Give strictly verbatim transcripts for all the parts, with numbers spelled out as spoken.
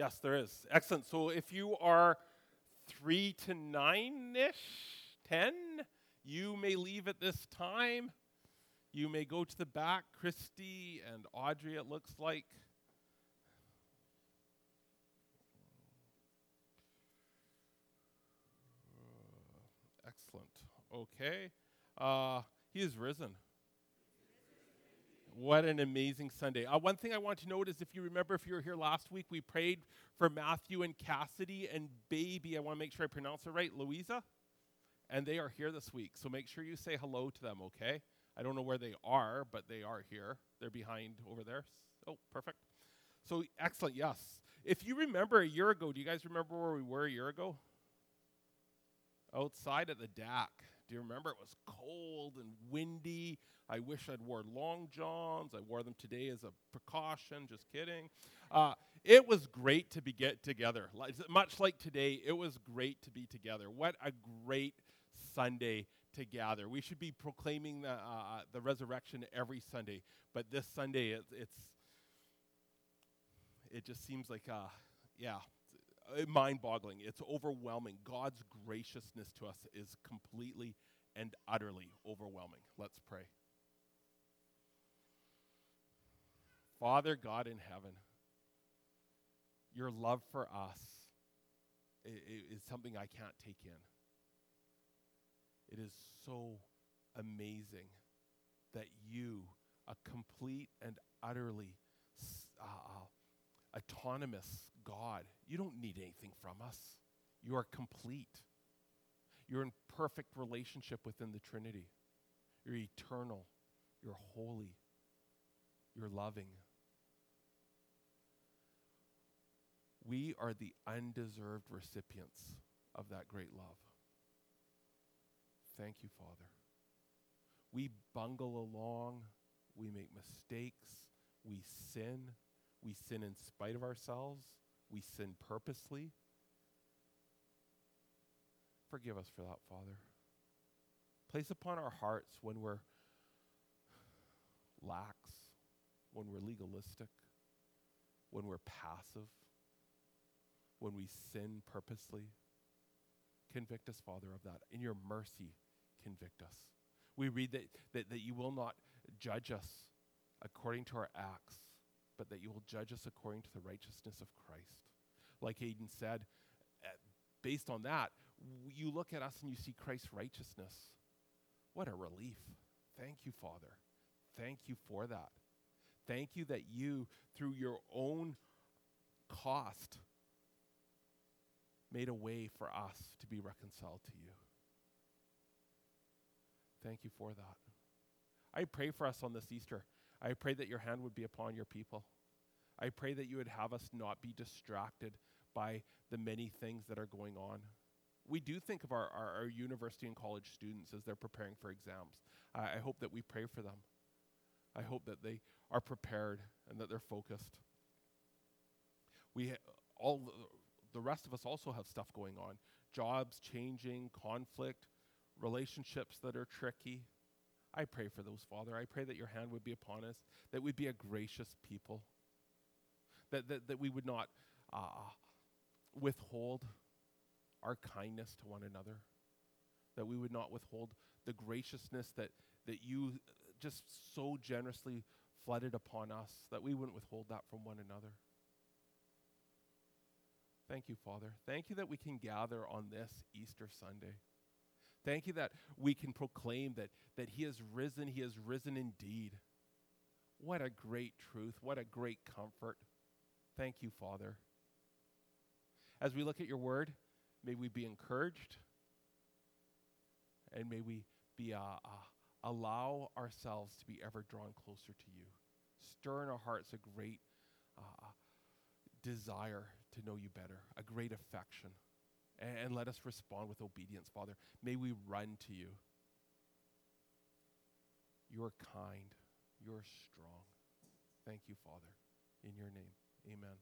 Yes, there is. Excellent. So if you are three to nine-ish, ten, you may leave at this time. You may go to the back. Christy and Audrey, it looks like. Uh, excellent. Okay. Uh, he is risen. What an amazing Sunday. Uh, one thing I want to note is if you remember, if you were here last week, we prayed for Matthew and Cassidy and baby, I want to make sure I pronounce it right, Louisa. And they are here this week. So make sure you say hello to them, okay? I don't know where they are, but they are here. They're behind over there. Oh, perfect. So excellent, yes. If you remember a year ago, do you guys remember where we were a year ago? Outside at the D A C. Do you remember? It was cold and windy. I wish I'd worn long johns. I wore them today as a precaution. Just kidding. Uh, it was great to be get together. Much like today, it was great to be together. What a great Sunday to gather. We should be proclaiming the uh, the resurrection every Sunday, but this Sunday it, it's it just seems like uh, yeah. mind-boggling. It's overwhelming. God's graciousness to us is completely and utterly overwhelming. Let's pray. Father God in heaven, your love for us is something I can't take in. It is so amazing that you, a complete and utterly uh, autonomous God, you don't need anything from us. You are complete. You're in perfect relationship within the Trinity. You're eternal. You're holy. You're loving. We are the undeserved recipients of that great love. Thank you, Father. We bungle along. We make mistakes. We sin. We sin in spite of ourselves. We sin purposely. Forgive us for that, Father. Place upon our hearts when we're lax, when we're legalistic, when we're passive, when we sin purposely. Convict us, Father, of that. In your mercy, convict us. We read that, that, that you will not judge us according to our acts, but that you will judge us according to the righteousness of Christ. Like Aiden said, uh, based on that, w- you look at us and you see Christ's righteousness. What a relief. Thank you, Father. Thank you for that. Thank you that you, through your own cost, made a way for us to be reconciled to you. Thank you for that. I pray for us on this Easter. I pray that your hand would be upon your people. I pray that you would have us not be distracted by the many things that are going on. We do think of our, our, our university and college students as they're preparing for exams. Uh, I hope that we pray for them. I hope that they are prepared and that they're focused. We ha- all the, the rest of us also have stuff going on. Jobs changing, conflict, relationships that are tricky. I pray for those, Father. I pray that your hand would be upon us, that we'd be a gracious people, that that, that we would not uh, withhold our kindness to one another, that we would not withhold the graciousness that, that you just so generously flooded upon us, that we wouldn't withhold that from one another. Thank you, Father. Thank you that we can gather on this Easter Sunday. Thank you that we can proclaim that, that he has risen, he has risen indeed. What a great truth, what a great comfort. Thank you, Father. As we look at your word, may we be encouraged, and may we be uh, uh, allow ourselves to be ever drawn closer to you. Stir in our hearts a great uh, desire to know you better, a great affection. And let us respond with obedience, Father. May we run to you. You're kind. You're strong. Thank you, Father. In your name, amen.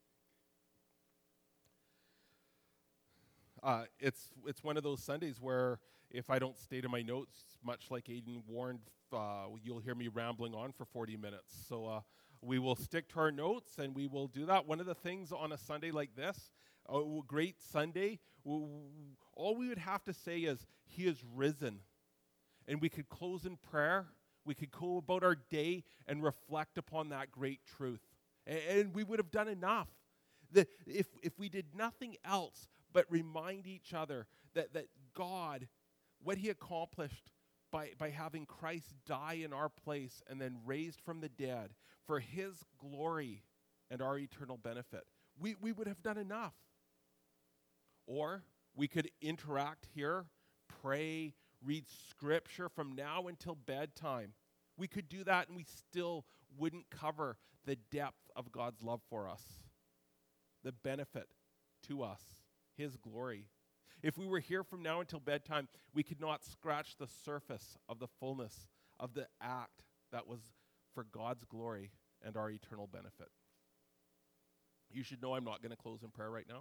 Uh, it's it's one of those Sundays where if I don't stay to my notes, much like Aiden warned, uh, you'll hear me rambling on for forty minutes. So uh, we will stick to our notes and we will do that. One of the things on a Sunday like this, a great Sunday, all we would have to say is, he is risen. And we could close in prayer. We could go about our day and reflect upon that great truth. And we would have done enough. The, if, if we did nothing else but remind each other that, that God, what he accomplished by, by having Christ die in our place and then raised from the dead for his glory and our eternal benefit, we, we would have done enough. Or we could interact here, pray, read scripture from now until bedtime. We could do that and we still wouldn't cover the depth of God's love for us, the benefit to us, his glory. If we were here from now until bedtime, we could not scratch the surface of the fullness of the act that was for God's glory and our eternal benefit. You should know I'm not going to close in prayer right now.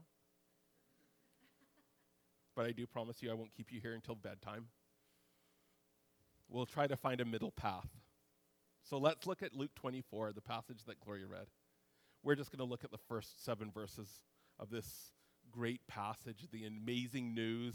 But I do promise you I won't keep you here until bedtime. We'll try to find a middle path. So let's look at Luke twenty-four, the passage that Gloria read. We're just going to look at the first seven verses of this great passage, the amazing news.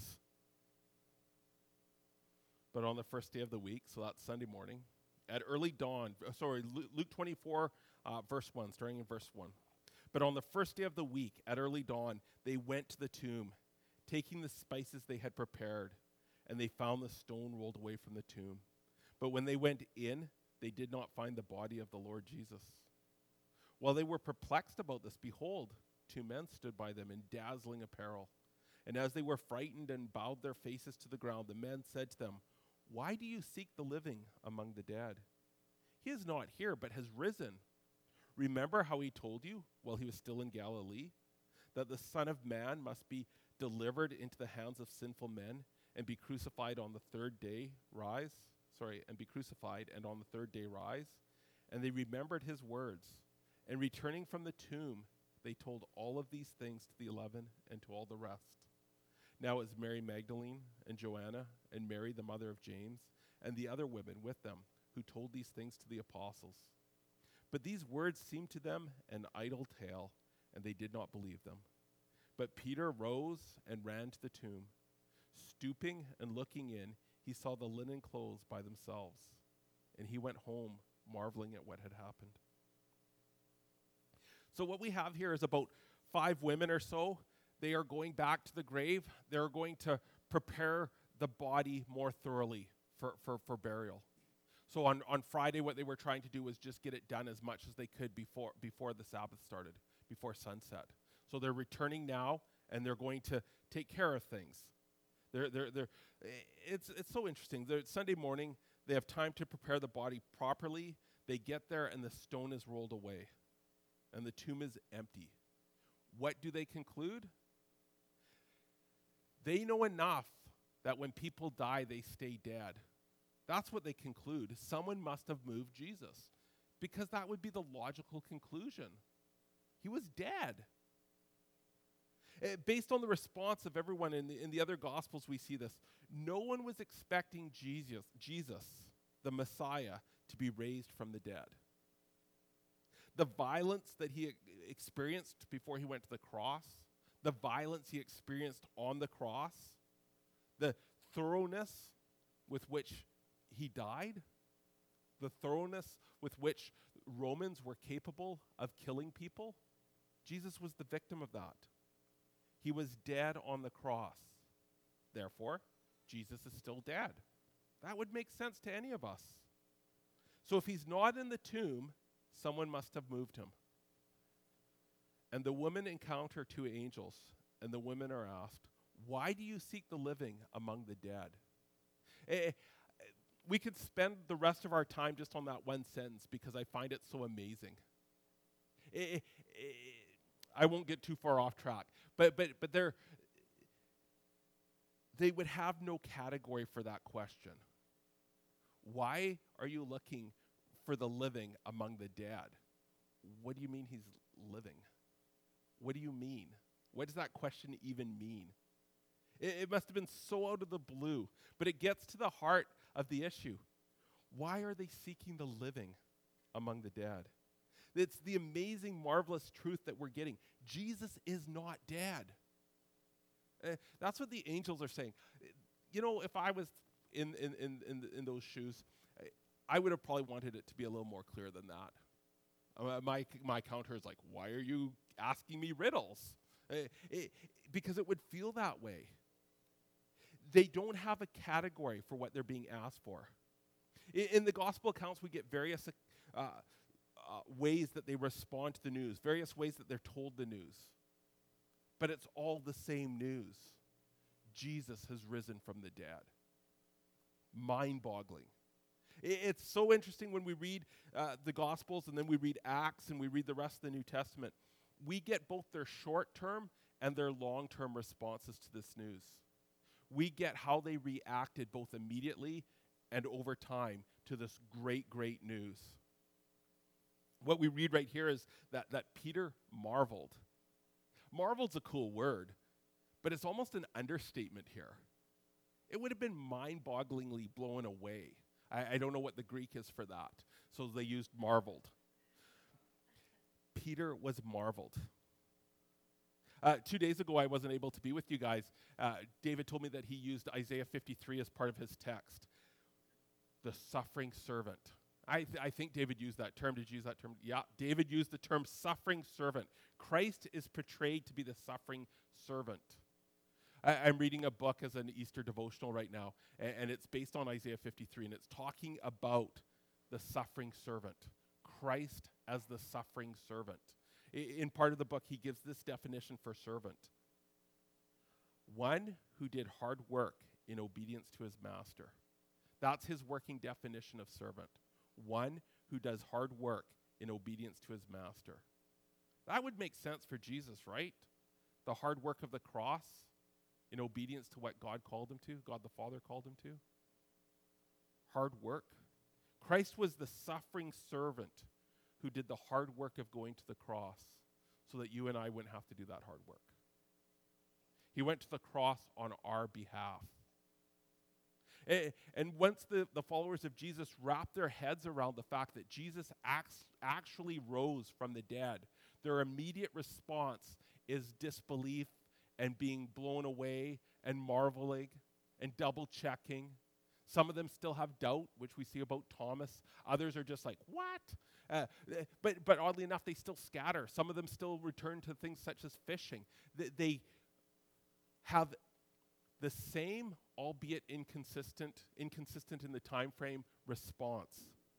But on the first day of the week, so that's Sunday morning, at early dawn, uh, sorry, Luke twenty-four, uh, verse one, starting in verse one. But on the first day of the week, at early dawn, they went to the tomb, taking the spices they had prepared, and they found the stone rolled away from the tomb. But when they went in, they did not find the body of the Lord Jesus. While they were perplexed about this, behold, two men stood by them in dazzling apparel. And as they were frightened and bowed their faces to the ground, the men said to them, "Why do you seek the living among the dead? He is not here, but has risen. Remember how he told you while he was still in Galilee, that the Son of Man must be delivered into the hands of sinful men and be crucified on the third day, rise, sorry, and be crucified and on the third day rise." And they remembered his words. And returning from the tomb, they told all of these things to the eleven and to all the rest. Now it was Mary Magdalene and Joanna and Mary, the mother of James, and the other women with them who told these things to the apostles. But these words seemed to them an idle tale, and they did not believe them. But Peter rose and ran to the tomb. Stooping and looking in, he saw the linen clothes by themselves, and he went home, marveling at what had happened. So what we have here is about five women or so. They are going back to the grave. They're going to prepare the body more thoroughly for, for, for burial. So on, on Friday, what they were trying to do was just get it done as much as they could before, before the Sabbath started, before sunset. So they're returning now, and they're going to take care of things. They're, they're, they're, it's, it's so interesting. They're, Sunday morning, they have time to prepare the body properly. They get there, and the stone is rolled away, and the tomb is empty. What do they conclude? They know enough that when people die, they stay dead. That's what they conclude. Someone must have moved Jesus, because that would be the logical conclusion. He was dead. Uh, based on the response of everyone in the, in the other Gospels, we see this. No one was expecting Jesus, Jesus, the Messiah, to be raised from the dead. The violence that he experienced before he went to the cross, the violence he experienced on the cross, the thoroughness with which he died, the thoroughness with which Romans were capable of killing people, Jesus was the victim of that. He was dead on the cross. Therefore, Jesus is still dead. That would make sense to any of us. So if he's not in the tomb, someone must have moved him. And the women encounter two angels, and the women are asked, "Why do you seek the living among the dead?" Eh, we could spend the rest of our time just on that one sentence because I find it so amazing. Eh, eh, I won't get too far off track, but but but they're, they would have no category for that question. Why are you looking for the living among the dead? What do you mean he's living? What do you mean? What does that question even mean? It, it must have been so out of the blue, but it gets to the heart of the issue. Why are they seeking the living among the dead? It's the amazing, marvelous truth that we're getting. Jesus is not dead. Uh, that's what the angels are saying. You know, if I was in in in in, in those shoes, I, I would have probably wanted it to be a little more clear than that. Uh, my my counter is like, why are you asking me riddles? Uh, it, because it would feel that way. They don't have a category for what they're being asked for. In, in the gospel accounts, we get various uh, uh, ways that they respond to the news, various ways that they're told the news. But it's all the same news. Jesus has risen from the dead. Mind-boggling. It, it's so interesting when we read uh, the Gospels and then we read Acts and we read the rest of the New Testament. We get both their short-term and their long-term responses to this news. We get how they reacted both immediately and over time to this great, great news. What we read right here is that, that Peter marveled. Marveled's a cool word, but it's almost an understatement here. It would have been mind-bogglingly blown away. I, I don't know what the Greek is for that, so they used marveled. Peter was marveled. Uh, two days ago, I wasn't able to be with you guys. Uh, David told me that he used Isaiah fifty-three as part of his text. The suffering servant. I, th- I think David used that term. Did you use that term? Yeah, David used the term suffering servant. Christ is portrayed to be the suffering servant. I- I'm reading a book as an Easter devotional right now, and, and it's based on Isaiah fifty-three, and it's talking about the suffering servant. Christ as the suffering servant. In part of the book, he gives this definition for servant. One who did hard work in obedience to his master. That's his working definition of servant. One who does hard work in obedience to his master. That would make sense for Jesus, right? The hard work of the cross in obedience to what God called him to, God the Father called him to. Hard work. Christ was the suffering servant who did the hard work of going to the cross so that you and I wouldn't have to do that hard work. He went to the cross on our behalf. And, and once the, the followers of Jesus wrapped their heads around the fact that Jesus acts, actually rose from the dead, their immediate response is disbelief and being blown away and marveling and double-checking. Some of them still have doubt, which we see about Thomas. Others are just like, what? Uh, but, but oddly enough, they still scatter. Some of them still return to things such as fishing. They, they have the same, albeit inconsistent, inconsistent in the time frame, response.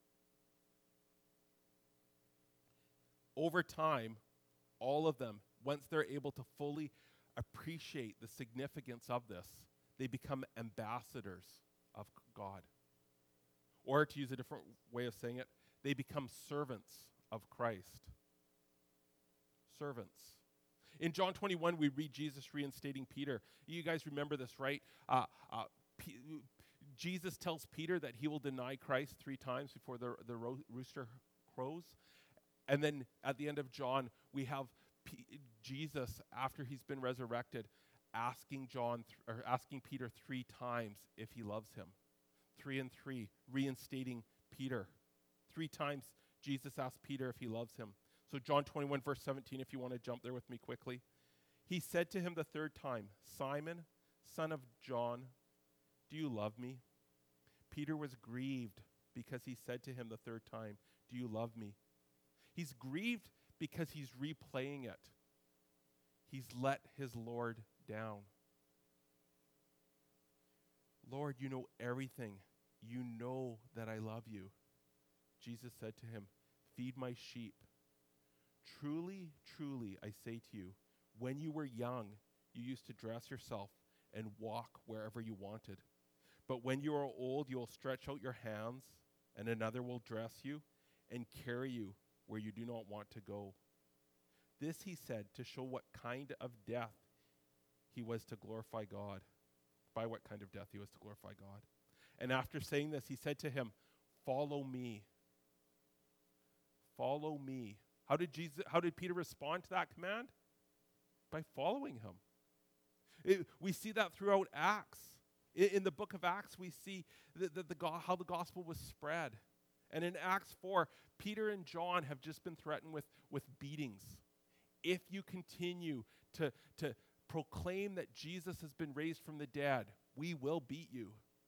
Over time, all of them, once they're able to fully appreciate the significance of this, they become ambassadors of God. Or to use a different way of saying it, they become servants of Christ. Servants. In John twenty-one, we read Jesus reinstating Peter. You guys remember this, right? Uh, uh, P- Jesus tells Peter that he will deny Christ three times before the, the ro- rooster crows. And then at the end of John, we have P- Jesus, after he's been resurrected, asking John th- or asking Peter three times if he loves him. Three and three, reinstating Peter. Three times Jesus asked Peter if he loves him. So John twenty-one, verse seventeen, if you want to jump there with me quickly. He said to him the third time, Simon, son of John, do you love me? Peter was grieved because he said to him the third time, do you love me? He's grieved because he's replaying it. He's let his Lord down. Lord, you know everything. You know that I love you. Jesus said to him, feed my sheep. Truly, truly, I say to you, when you were young, you used to dress yourself and walk wherever you wanted. But when you are old, you will stretch out your hands, and another will dress you and carry you where you do not want to go. This he said to show what kind of death he was to glorify God. By what kind of death he was to glorify God. And after saying this, he said to him, follow me. Follow me. How did Jesus, how did Peter respond to that command? By following him. It, we see that throughout Acts. In, in the book of Acts, we see the, the, the, how the gospel was spread. And in Acts four, Peter and John have just been threatened with, with beatings. If you continue to, to proclaim that Jesus has been raised from the dead, we will beat you.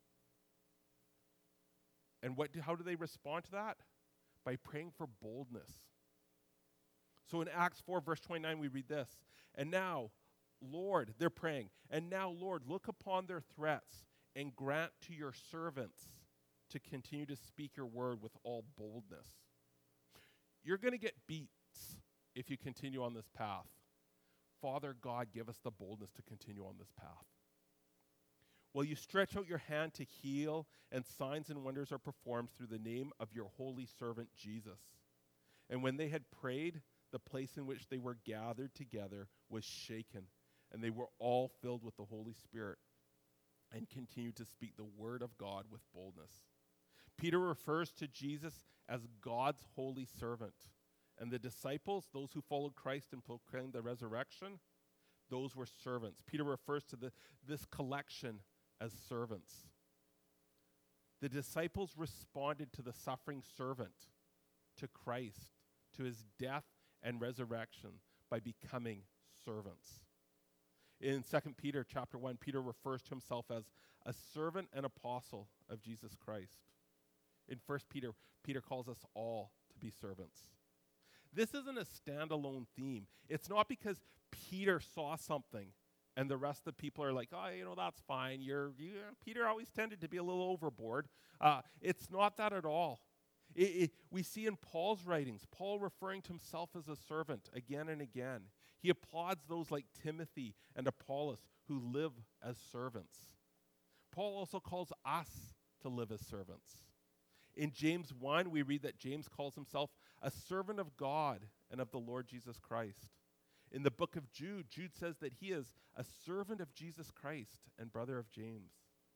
And what do, how do they respond to that? By praying for boldness. So in Acts four, verse twenty-nine, we read this. And now, Lord, they're praying, and now, Lord, look upon their threats and grant to your servants to continue to speak your word with all boldness. You're going to get beats if you continue on this path. Father God, give us the boldness to continue on this path. Will you stretch out your hand to heal, and signs and wonders are performed through the name of your holy servant Jesus? And when they had prayed, the place in which they were gathered together was shaken, and they were all filled with the Holy Spirit and continued to speak the word of God with boldness. Peter refers to Jesus as God's holy servant. And the disciples, those who followed Christ and proclaimed the resurrection, those were servants. Peter refers to the, this collection as servants. The disciples responded to the suffering servant, to Christ, to his death and resurrection by becoming servants. In Second Peter chapter one, Peter refers to himself as a servant and apostle of Jesus Christ. In First Peter, Peter calls us all to be servants. This isn't a standalone theme. It's not because Peter saw something and the rest of the people are like, oh, you know, that's fine. You're, you, Peter always tended to be a little overboard. Uh, it's not that at all. It, it, we see in Paul's writings, Paul referring to himself as a servant again and again. He applauds those like Timothy and Apollos who live as servants. Paul also calls us to live as servants. In James one, we read that James calls himself a servant of God and of the Lord Jesus Christ. In the book of Jude, Jude says that he is a servant of Jesus Christ and brother of James.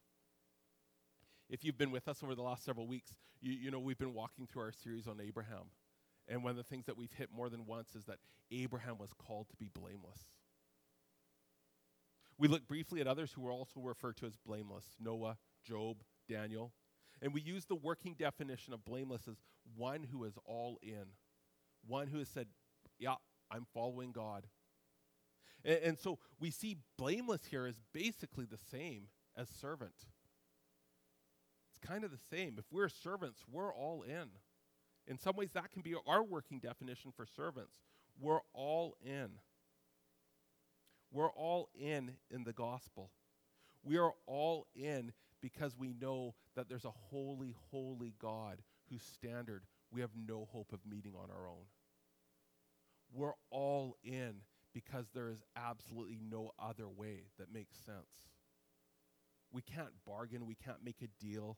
If you've been with us over the last several weeks, you, you know we've been walking through our series on Abraham. And one of the things that we've hit more than once is that Abraham was called to be blameless. We look briefly at others who were also referred to as blameless: Noah, Job, Daniel. And we use the working definition of blameless as one who is all in, one who has said, yeah, I'm following God. And, and so we see blameless here as basically the same as servant. It's kind of the same. If we're servants, we're all in. In some ways, that can be our working definition for servants. We're all in. We're all in in the gospel. We are all in because we know that there's a holy, holy God whose standard we have no hope of meeting on our own. We're all in because there is absolutely no other way that makes sense. We can't bargain. We can't make a deal.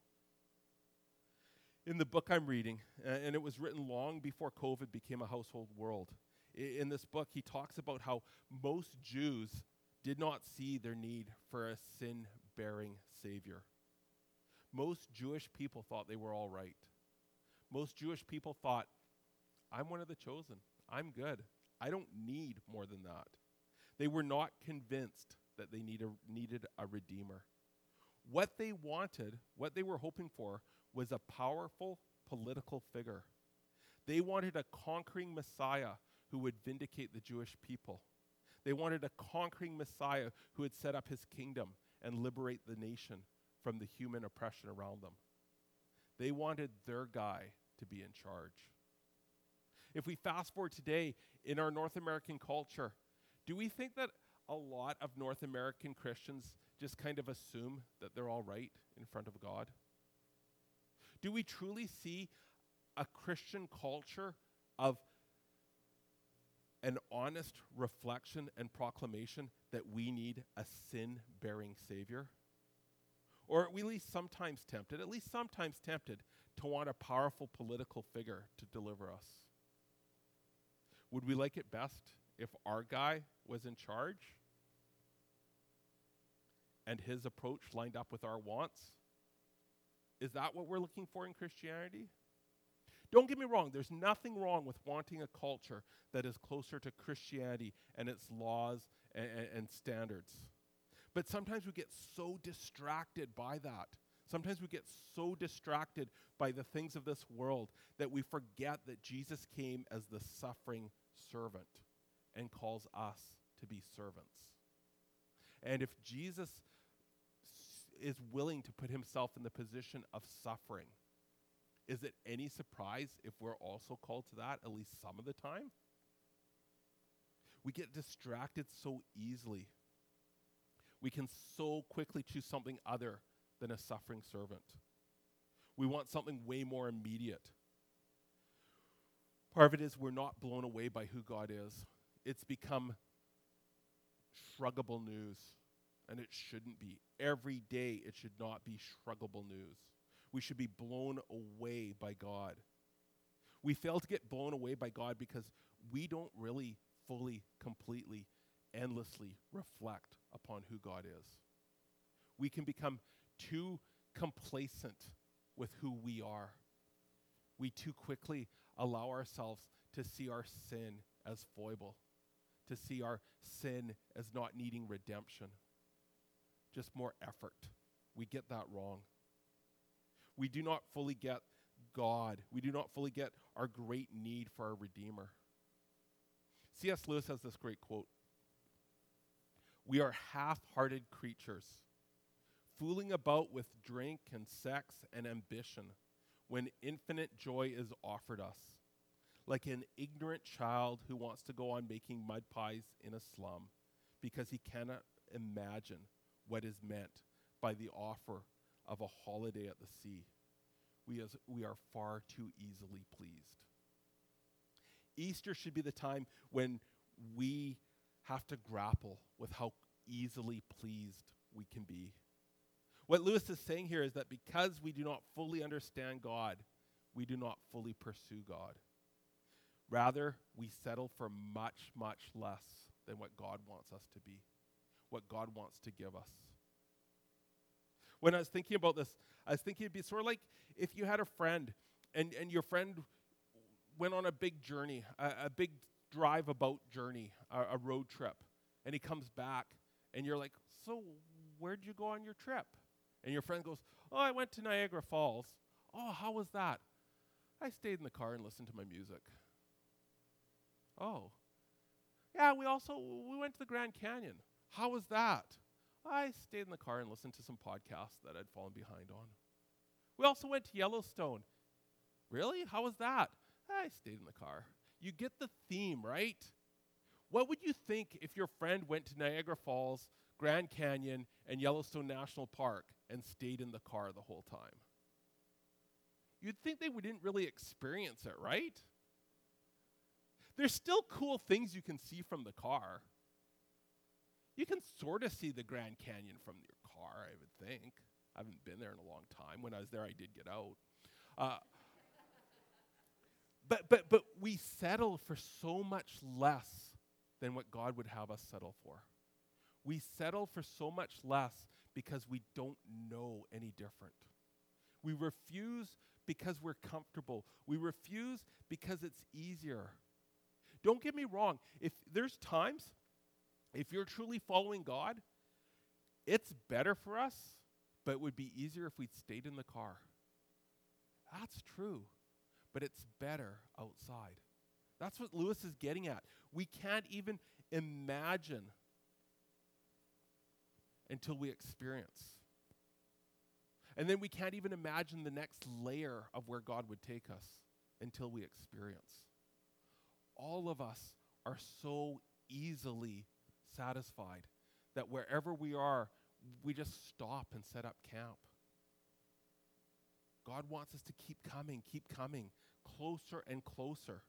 In the book I'm reading, and it was written long before COVID became a household world, in this book he talks about how most Jews did not see their need for a sin-bearing Savior. Most Jewish people thought they were all right. Most Jewish people thought, I'm one of the chosen. I'm good. I don't need more than that. They were not convinced that they need a, needed a redeemer. What they wanted, what they were hoping for, was a powerful political figure. They wanted a conquering Messiah who would vindicate the Jewish people. They wanted a conquering Messiah who would set up his kingdom and liberate the nation from the human oppression around them. They wanted their guy to be in charge. If we fast forward today in our North American culture, do we think that a lot of North American Christians just kind of assume that they're all right in front of God? Do we truly see a Christian culture of an honest reflection and proclamation that we need a sin-bearing Savior? Or are we at least sometimes tempted, at least sometimes tempted, to want a powerful political figure to deliver us? Would we like it best if our guy was in charge and his approach lined up with our wants? Is that what we're looking for in Christianity? Don't get me wrong, there's nothing wrong with wanting a culture that is closer to Christianity and its laws and, and, and standards. But sometimes we get so distracted by that. Sometimes we get so distracted by the things of this world that we forget that Jesus came as the suffering servant and calls us to be servants. And if Jesus is willing to put himself in the position of suffering, is it any surprise if we're also called to that at least some of the time? We get distracted so easily. We can so quickly choose something other than a suffering servant. We want something way more immediate. Part of it is we're not blown away by who God is. It's become shruggable news, and it shouldn't be. Every day it should not be shruggable news. We should be blown away by God. We fail to get blown away by God because we don't really fully, completely, endlessly reflect upon who God is. We can become too complacent with who we are. We too quickly allow ourselves to see our sin as foible, to see our sin as not needing redemption, just more effort. We get that wrong. We do not fully get God. We do not fully get our great need for our Redeemer. C S Lewis has this great quote. We are half-hearted creatures, fooling about with drink and sex and ambition when infinite joy is offered us, like an ignorant child who wants to go on making mud pies in a slum because he cannot imagine what is meant by the offer of a holiday at the sea. We, as, we are far too easily pleased. Easter should be the time when we have to grapple with how easily pleased we can be. What Lewis is saying here is that because we do not fully understand God, we do not fully pursue God. Rather, we settle for much, much less than what God wants us to be, what God wants to give us. When I was thinking about this, I was thinking it'd be sort of like if you had a friend and, and your friend went on a big journey, a, a big drive-about journey, a, a road trip, and he comes back, and you're like, so where'd you go on your trip? And your friend goes, oh, I went to Niagara Falls. Oh, how was that? I stayed in the car and listened to my music. Oh. Yeah, we also, we went to the Grand Canyon. How was that? I stayed in the car and listened to some podcasts that I'd fallen behind on. We also went to Yellowstone. Really? How was that? I stayed in the car. You get the theme, right? What would you think if your friend went to Niagara Falls, Grand Canyon, and Yellowstone National Park and stayed in the car the whole time? You'd think they didn't really experience it, right? There's still cool things you can see from the car. You can sort of see the Grand Canyon from your car, I would think. I haven't been there in a long time. When I was there, I did get out. Uh, but but but we settle for so much less than what God would have us settle for. We settle for so much less because we don't know any different. We refuse because we're comfortable. We refuse because it's easier. Don't get me wrong. If there's times, if you're truly following God, it's better for us, but it would be easier if we'd stayed in the car. That's true, but it's better outside. That's what Lewis is getting at. We can't even imagine until we experience. And then we can't even imagine the next layer of where God would take us until we experience. All of us are so easily satisfied that wherever we are, we just stop and set up camp. God wants us to keep coming, keep coming, closer and closer.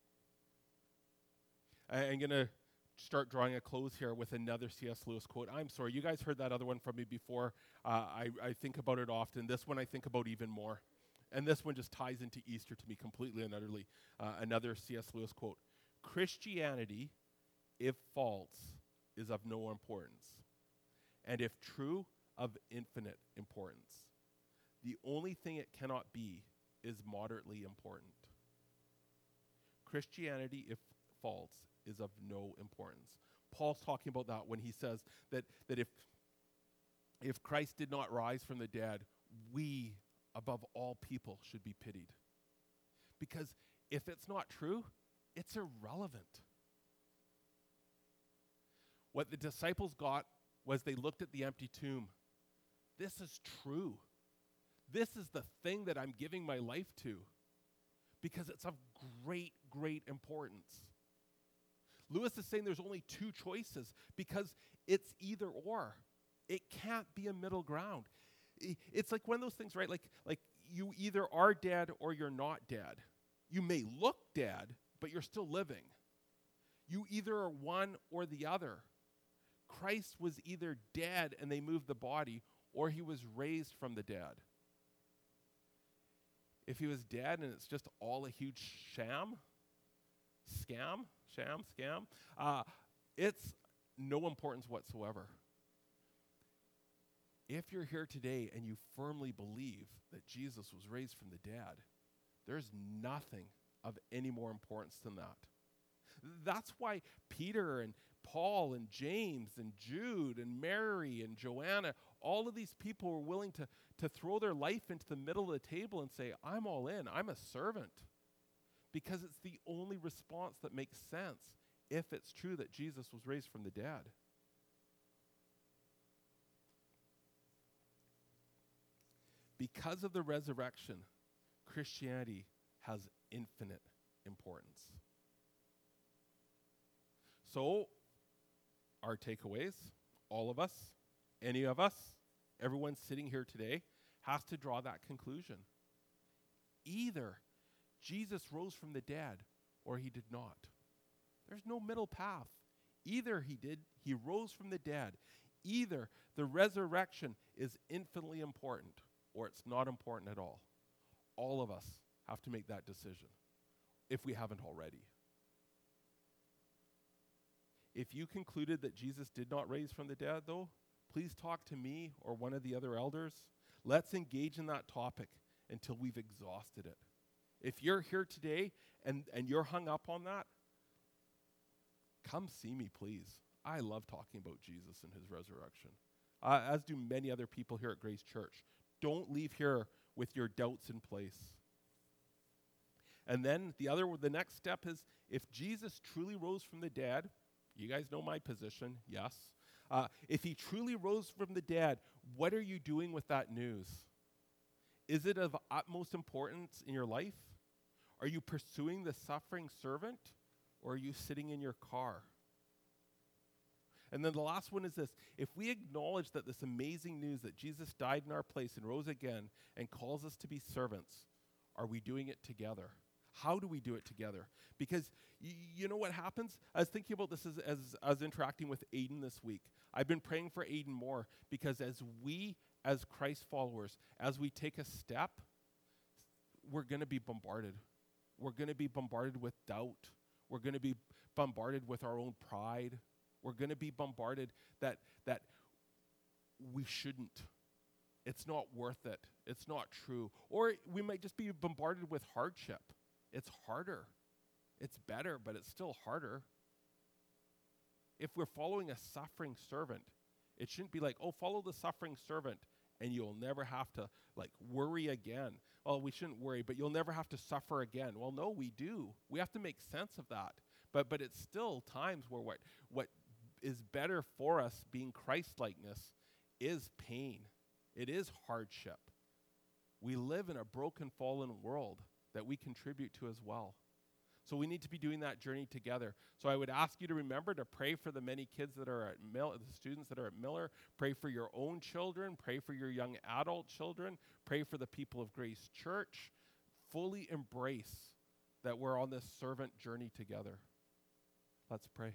I'm going to start drawing a close here with another C S Lewis quote. I'm sorry, you guys heard that other one from me before. Uh, I, I think about it often. This one I think about even more. And this one just ties into Easter to me completely and utterly. Uh, another C S Lewis quote. Christianity, if false, is of no importance, and if true, of infinite importance. The only thing it cannot be is moderately important. Christianity, if false, is of no importance. Paul's talking about that when he says that, that if, if Christ did not rise from the dead, we, above all people, should be pitied. Because if it's not true, it's irrelevant. What the disciples got was they looked at the empty tomb. This is true. This is the thing that I'm giving my life to because it's of great, great importance. Lewis is saying there's only two choices because it's either or. It can't be a middle ground. It's like one of those things, right? Like, like you either are dead or you're not dead. You may look dead, but you're still living. You either are one or the other. Christ was either dead and they moved the body, or he was raised from the dead. If he was dead and it's just all a huge sham, scam, sham, scam, uh, it's no importance whatsoever. If you're here today and you firmly believe that Jesus was raised from the dead, there's nothing of any more importance than that. That's why Peter and Paul and James and Jude and Mary and Joanna, all of these people were willing to, to throw their life into the middle of the table and say, I'm all in, I'm a servant. Because it's the only response that makes sense if it's true that Jesus was raised from the dead. Because of the resurrection, Christianity has infinite importance. So, our takeaways, all of us, any of us, everyone sitting here today, has to draw that conclusion. Either Jesus rose from the dead or he did not. There's no middle path. Either he did, he rose from the dead. Either the resurrection is infinitely important or it's not important at all. All of us have to make that decision if we haven't already. If you concluded that Jesus did not raise from the dead, though, please talk to me or one of the other elders. Let's engage in that topic until we've exhausted it. If you're here today and, and you're hung up on that, come see me, please. I love talking about Jesus and his resurrection, uh, as do many other people here at Grace Church. Don't leave here with your doubts in place. And then the other, the next step is, if Jesus truly rose from the dead, you guys know my position, yes. Uh, if he truly rose from the dead, what are you doing with that news? Is it of utmost importance in your life? Are you pursuing the suffering servant, or are you sitting in your car? And then the last one is this. If we acknowledge that this amazing news that Jesus died in our place and rose again and calls us to be servants, are we doing it together? How do we do it together? Because y- you know what happens? I was thinking about this as, as I was interacting with Aiden this week. I've been praying for Aiden more because as we, as Christ followers, as we take a step, we're going to be bombarded. We're going to be bombarded with doubt. We're going to be bombarded with our own pride. We're going to be bombarded that that we shouldn't. It's not worth it. It's not true. Or we might just be bombarded with hardship. It's harder. It's better, but it's still harder. If we're following a suffering servant, it shouldn't be like, oh, follow the suffering servant and you'll never have to like worry again. Oh, we shouldn't worry, but you'll never have to suffer again. Well, no, we do. We have to make sense of that. But but it's still times where what what is better for us being Christ-likeness is pain. It is hardship. We live in a broken, fallen world that we contribute to as well. So we need to be doing that journey together. So I would ask you to remember to pray for the many kids that are at Miller, the students that are at Miller. Pray for your own children. Pray for your young adult children. Pray for the people of Grace Church. Fully embrace that we're on this servant journey together. Let's pray.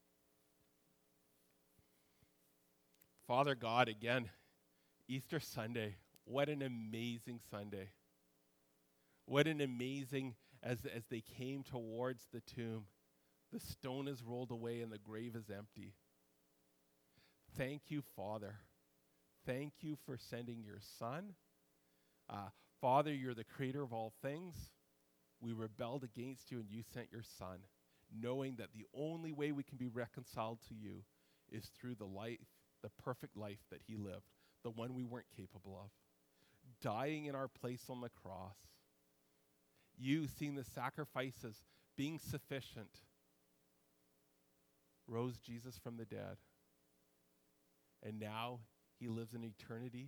Father God, again, Easter Sunday, what an amazing Sunday. What an amazing, as, as they came towards the tomb, the stone is rolled away and the grave is empty. Thank you, Father. Thank you for sending your Son. Uh, Father, you're the creator of all things. We rebelled against you and you sent your Son, knowing that the only way we can be reconciled to you is through the life, the perfect life that he lived, the one we weren't capable of. dying in our place on the cross. You, seeing the sacrifices being sufficient, rose Jesus from the dead. And now he lives in eternity,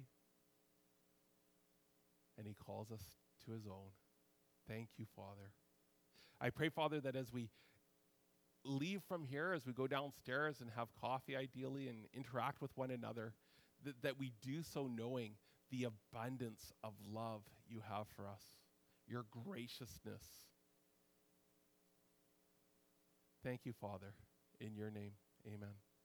and he calls us to his own. Thank you, Father. I pray, Father, that as we leave from here, as we go downstairs and have coffee ideally and interact with one another, that, that we do so knowing the abundance of love you have for us, your graciousness. Thank you, Father. In your name, amen.